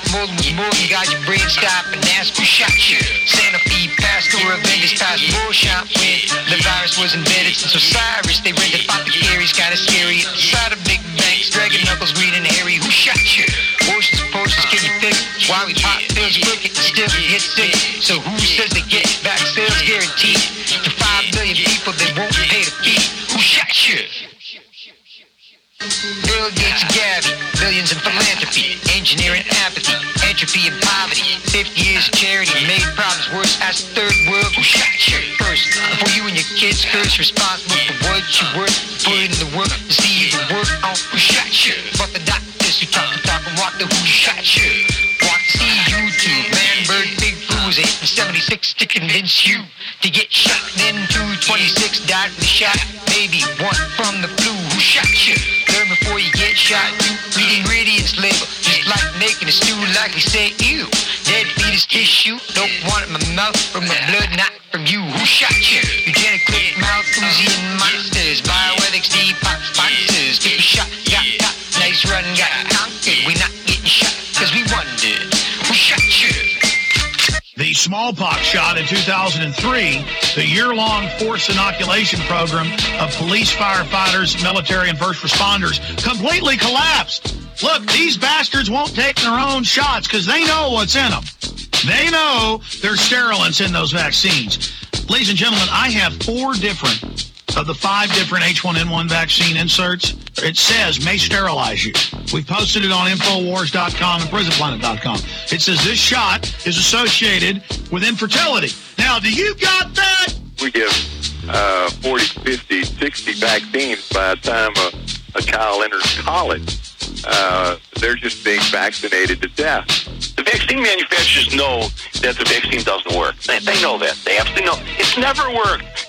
more than got your brain stop and ask who shot you. Santa Fe passed through Avengers past Bullshot when the virus was invented. Since Osiris, they rented apothecaries, kinda scary. Inside of big banks, dragging knuckles, Reed and Harry. Who shot you? Oceans, potions, can you fix? Why we pop pills, wicked, and still get sick? So who says they get back sales guaranteed? To 5 million people that won't pay the fee. Who shot you? Bill Gates and Gabby, billions in philanthropy, engineering apathy, entropy and poverty. 50 years of charity made problems worse as the third world. Who shot you first? Before you and your kids first, responsible for what you work, put in the work to see you work on. Who shot you? But the doctors who talk and walk the who shot you. Want to see YouTube, man, bird, big fools, 8 and 76 to convince you to get shot. Then 226 died from the shot, maybe one from the flu. Who shot you? Learn before you get shot. You read ingredients label, just like making a stew. Like we say, ew. Dead fetus tissue. Don't want it in my mouth from my blood, not from you. Who shot you? Eugenic clip, Malthusian monsters, bioethics, depop sponsors. People shot, got nice run, got conquered. We not getting shot because we wondered. Who shot you? The smallpox shot in 2003, the year-long forced inoculation program of police, firefighters, military, and first responders completely collapsed. Look, these bastards won't take their own shots because they know what's in them. They know there's sterilants in those vaccines. Ladies and gentlemen, I have 4 different of the 5 different H1N1 vaccine inserts. It says may sterilize you. We've posted it on Infowars.com and PrisonPlanet.com. It says this shot is associated with infertility. Now, do you got that? We give 40, 50, 60 vaccines by the time a child enters college. They're just being vaccinated to death. The vaccine manufacturers know that the vaccine doesn't work. They know that. They absolutely know. It's never worked.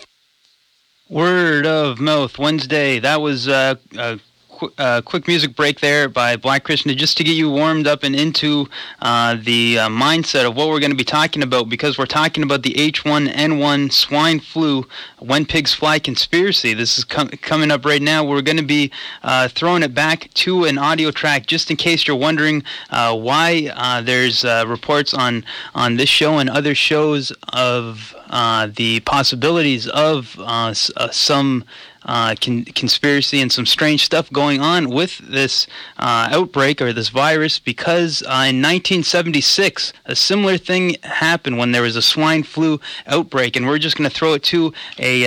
Word of Mouth Wednesday. That was a quick music break there by Black Krishna, just to get you warmed up and into the mindset of what we're going to be talking about, because we're talking about the H1N1 swine flu, when pigs fly conspiracy. This is coming up right now. We're going to be throwing it back to an audio track, just in case you're wondering why there's reports on this show and other shows of the possibilities of some conspiracy and some strange stuff going on with this outbreak or this virus, because in 1976 a similar thing happened when there was a swine flu outbreak, and we're just going to throw it to a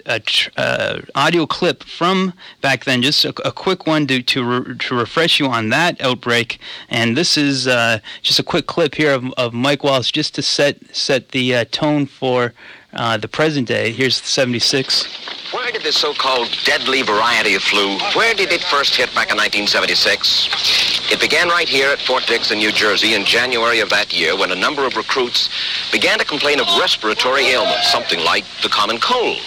audio clip from back then, just a quick one to refresh you on that outbreak. And this is just a quick clip here of Mike Walsh, just to set the tone for the present day. Here's the 76. Where did this so-called deadly variety of flu, where did it first hit back in 1976? It began right here at Fort Dix in New Jersey in January of that year, when a number of recruits began to complain of respiratory ailments, something like the common cold.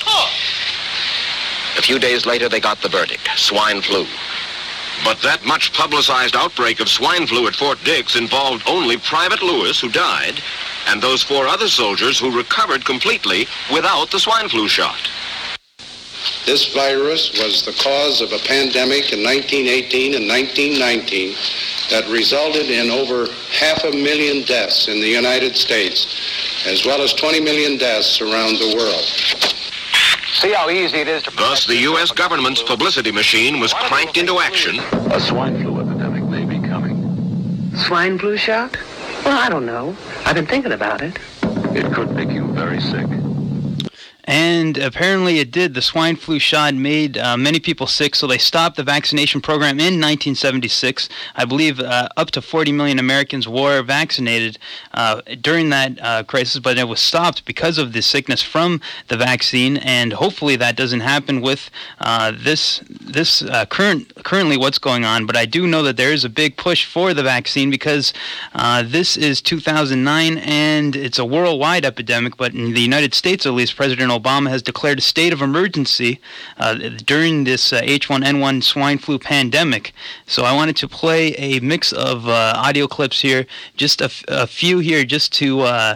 A few days later, they got the verdict: swine flu. But that much publicized outbreak of swine flu at Fort Dix involved only Private Lewis, who died, and those 4 other soldiers who recovered completely without the swine flu shot. This virus was the cause of a pandemic in 1918 and 1919 that resulted in over 500,000 deaths in the United States, as well as 20 million deaths around the world. See how easy it is to... Thus, the U.S. government's publicity machine was cranked into action. A swine flu epidemic may be coming. Swine flu shot? Well, I don't know. I've been thinking about it. It could make you very sick. And apparently it did. The swine flu shot made many people sick, so they stopped the vaccination program in 1976. I believe up to 40 million Americans were vaccinated during that crisis, but it was stopped because of the sickness from the vaccine, and hopefully that doesn't happen with currently what's going on. But I do know that there is a big push for the vaccine, because this is 2009, and it's a worldwide epidemic, but in the United States, at least, President Obama has declared a state of emergency during this H1N1 swine flu pandemic. So I wanted to play a mix of audio clips here, just a few here, just to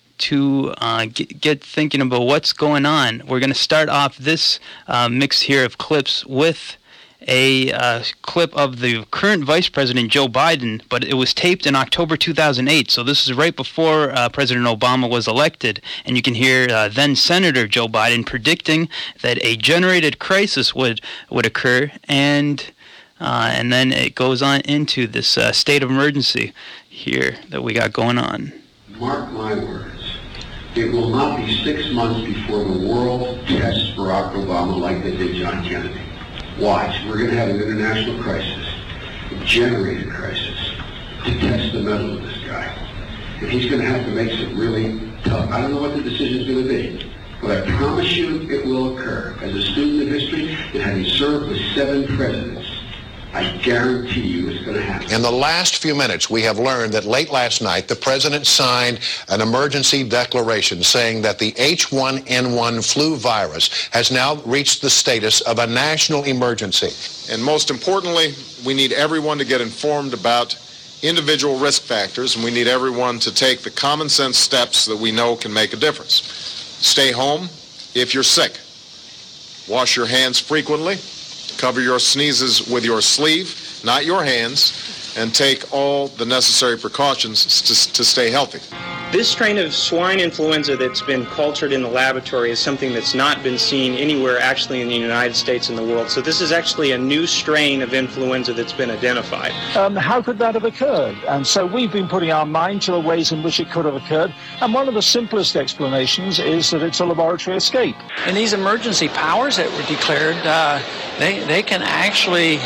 get thinking about what's going on. We're going to start off this mix here of clips with a clip of the current Vice President Joe Biden, but it was taped in October 2008. So this is right before President Obama was elected, and you can hear then Senator Joe Biden predicting that a generated crisis would occur, and then it goes on into this state of emergency here that we got going on. Mark my words, it will not be 6 months before the world tests Barack Obama like they did John Kennedy. Watch, we're going to have an international crisis, a generated crisis, to test the mettle of this guy. And he's going to have to make some really tough, I don't know what the decision's going to be, but I promise you it will occur. As a student of history, and having served with 7 presidents, I guarantee you it's going to happen. In the last few minutes, we have learned that late last night, the president signed an emergency declaration saying that the H1N1 flu virus has now reached the status of a national emergency. And most importantly, we need everyone to get informed about individual risk factors, and we need everyone to take the common sense steps that we know can make a difference. Stay home if you're sick. Wash your hands frequently. Cover your sneezes with your sleeve, not your hands, and take all the necessary precautions to stay healthy. This strain of swine influenza that's been cultured in the laboratory is something that's not been seen anywhere actually in the United States and the world. So this is actually a new strain of influenza that's been identified. How could that have occurred? And so we've been putting our mind to the ways in which it could have occurred. And one of the simplest explanations is that it's a laboratory escape. And these emergency powers that were declared, they can actually,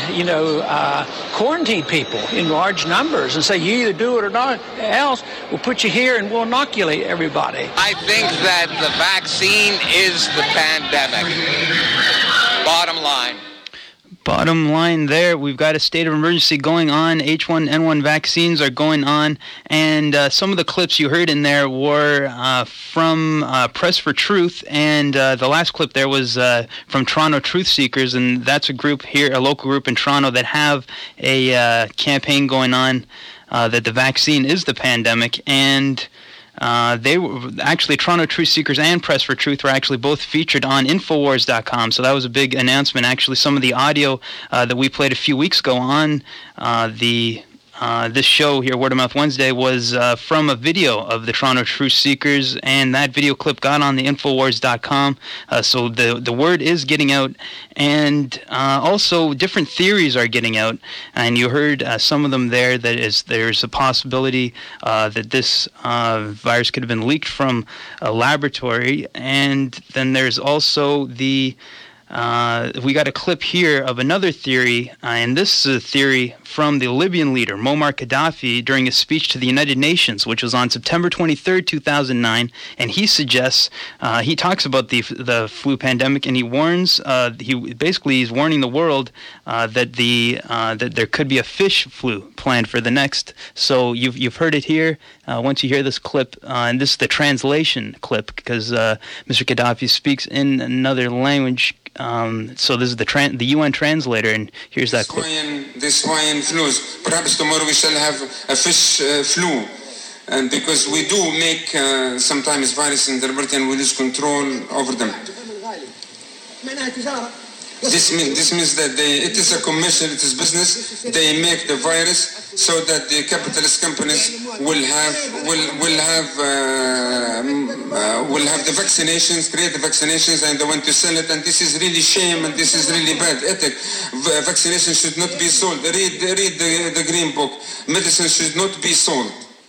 quarantine people in large numbers and say, you either do it or not, else we'll put you here and we'll inoculate everybody. I think that the vaccine is the pandemic. Bottom line. Bottom line there, we've got a state of emergency going on. H1N1 vaccines are going on, and some of the clips you heard in there were from Press for Truth, and the last clip there was from Toronto Truth Seekers, and that's a group here, a local group in Toronto that have a campaign going on that the vaccine is the pandemic, and they were actually, Toronto Truth Seekers and Press for Truth were actually both featured on Infowars.com, so that was a big announcement. Actually, some of the audio that we played a few weeks ago on this show here, Word of Mouth Wednesday, was from a video of the Toronto Truth Seekers, and that video clip got on the Infowars.com, so the word is getting out, and also different theories are getting out, and you heard some of them there. There's a possibility that this virus could have been leaked from a laboratory, and then there's also we got a clip here of another theory, and this is a theory from the Libyan leader, Muammar Gaddafi, during a speech to the United Nations, which was on September 23rd, 2009, and he suggests, he talks about the flu pandemic, and he warns, he's warning the world that there could be a fish flu planned for the next. So you've heard it here. Once you hear this clip, and this is the translation clip, because Mr. Gaddafi speaks in another language. So this is the UN translator, and here's that clip. The swine flus. Perhaps tomorrow we shall have a fish flu, and because we do make sometimes virus in the laboratory and we lose control over them. This means that it is a commercial, it is business. They make the virus so that the capitalist companies will have the vaccinations, create the vaccinations, and they want to sell it. And this is really shame, and this is really bad ethic. Vaccination should not be sold. Read the Green Book. Medicine should not be sold.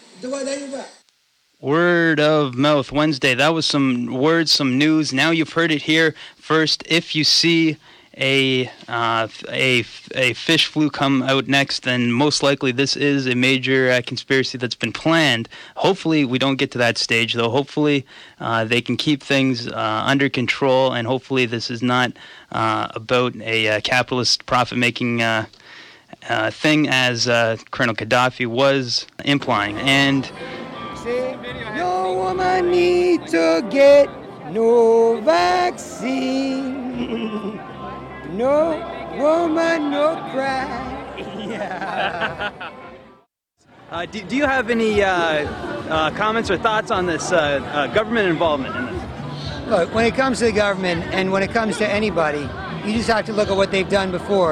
Word of Mouth Wednesday. That was some words, some news. Now you've heard it here first. If you see a fish flu come out next, then most likely this is a major conspiracy that's been planned. Hopefully we don't get to that stage, though. Hopefully they can keep things under control, and hopefully this is not about a capitalist profit-making thing, as Colonel Gaddafi was implying. And no woman need to get no vaccine. No woman, no cry. Yeah. Do you have any comments or thoughts on this government involvement in this? Look, when it comes to the government and when it comes to anybody, you just have to look at what they've done before.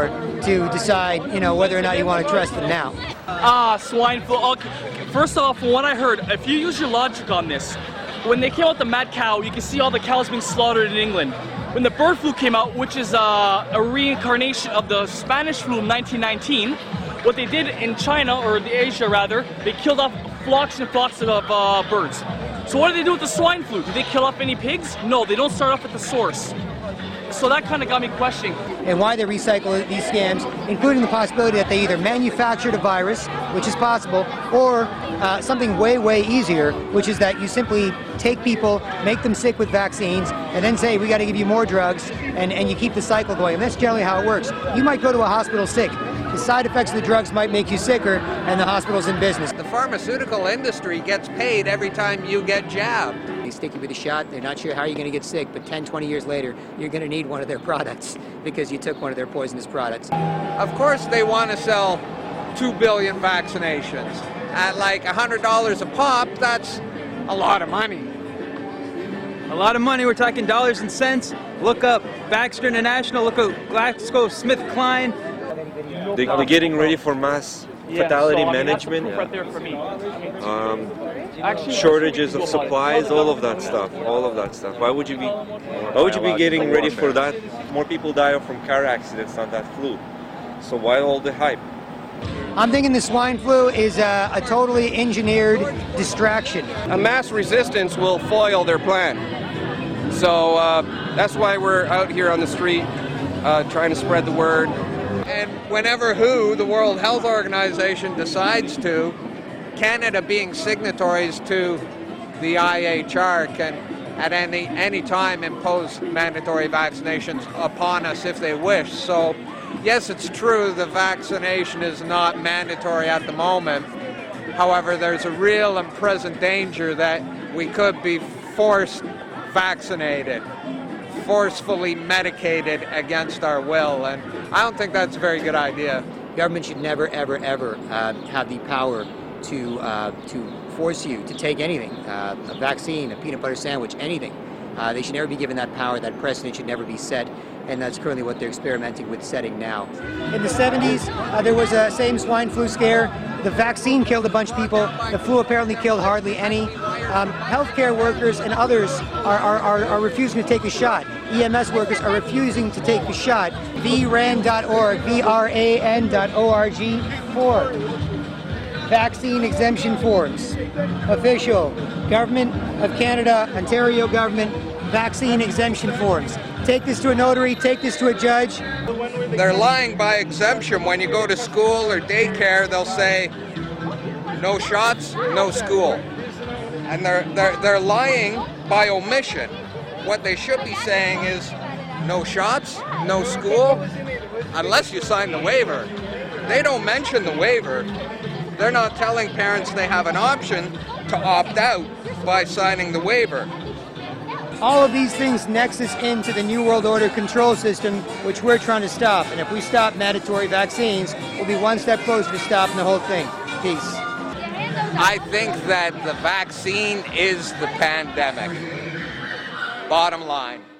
to decide, whether or not you want to trust them now. Swine flu. Okay. First off, from what I heard, if you use your logic on this, when they came out with the mad cow, you can see all the cows being slaughtered in England. When the bird flu came out, which is a reincarnation of the Spanish flu in 1919, what they did in China, or the Asia rather, they killed off flocks and flocks of birds. So what do they do with the swine flu? Do they kill off any pigs? No, they don't start off at the source. So that kind of got me questioning. And why they recycle these scams, including the possibility that they either manufactured a virus, which is possible, or something way, way easier, which is that you simply take people, make them sick with vaccines, and then say, we got to give you more drugs, and you keep the cycle going. And that's generally how it works. You might go to a hospital sick. The side effects of the drugs might make you sicker, and the hospital's in business. The pharmaceutical industry gets paid every time you get jabbed. They stick you with a shot, they're not sure how you're going to get sick, but 10, 20 years later, you're going to need one of their products because you took one of their poisonous products. Of course they want to sell 2 billion vaccinations. At like $100 a pop, that's a lot of money. A lot of money, we're talking dollars and cents. Look up Baxter International, look up GlaxoSmithKline. They're getting ready for mass fatality management, right there for me. shortages of supplies, all of that stuff. Why would you be getting ready for that? More people die from car accidents, not that flu. So why all the hype? I'm thinking the swine flu is a totally engineered distraction. A mass resistance will foil their plan. So that's why we're out here on the street trying to spread the word. And whenever the World Health Organization, decides to, Canada being signatories to the IHR can at any time impose mandatory vaccinations upon us if they wish. So yes, it's true the vaccination is not mandatory at the moment. However, there's a real and present danger that we could be forced vaccinated, forcefully medicated against our will, and I don't think that's a very good idea. Government should never, ever, ever have the power to force you to take anything, a vaccine, a peanut butter sandwich, anything. They should never be given that power. That precedent should never be set, and that's currently what they're experimenting with setting now. In the 70s, there was a same swine flu scare. The vaccine killed a bunch of people. The flu apparently killed hardly any. Healthcare workers and others are refusing to take a shot. EMS workers are refusing to take the shot. VRAN.org, VRAN.org for vaccine exemption forms. Official, Government of Canada, Ontario government, vaccine exemption forms. Take this to a notary, take this to a judge. They're lying by exemption. When you go to school or daycare, they'll say, no shots, no school. And they're lying by omission. What they should be saying is, no shots, no school, unless you sign the waiver. They don't mention the waiver. They're not telling parents they have an option to opt out by signing the waiver. All of these things nexus into the New World Order control system, which we're trying to stop. And if we stop mandatory vaccines, we'll be one step closer to stopping the whole thing. Peace. I think that the vaccine is the pandemic. Bottom line.